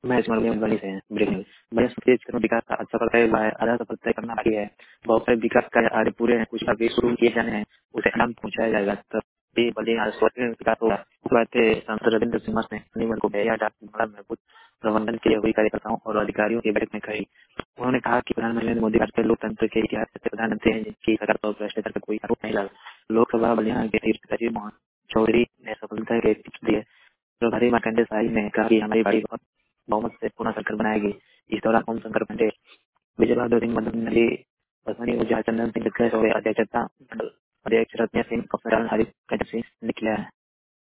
मैं इस मामले में बड़ी से हैं ब्रेकिंग बड़े तेज कदम विकास का अच्छा सफलता है आधा सफलता करना बाकी है। बहुत सारे विकास कार्य आगे पूरे हैं, कुछ अभी शुरू किए जाने हैं, उसे अंजाम पहुंचाया जाएगा तब भी बड़े स्वास्थ्य विकास होगा। कहते सांसद रविंद्र सिंह ने शनिवार को गया डाक में प्रबंधन के लिए हुई कार्यकर्ताओं और अधिकारियों की बैठक में कही। उन्होंने कहा कि प्रधानमंत्री नरेंद्र मोदी भारतीय लोकतंत्र के इतिहास से प्रधानमंत्री हैं जिनकी सरकार पर भ्रष्टाचार का कोई आरोप नहीं लगा। लोकसभा बलियान के तीर्थ सचिव मोहन चौधरी ने सफलता के टिप्स दिए। प्रभारी मार्कंडे साही ने कहा कि हमारी बाड़ी बहुत बहुमत से पुनः सरकार बनाएगी। इस दौरान ओम शंकर पांडे, विजय बहादुर सिंह, मदन नली बसवानी, ऊर्जा चंदन सिंह, अध्यक्षता मंडल अध्यक्ष रत्न सिंह, संचालन हरीश सिंह ने किया है।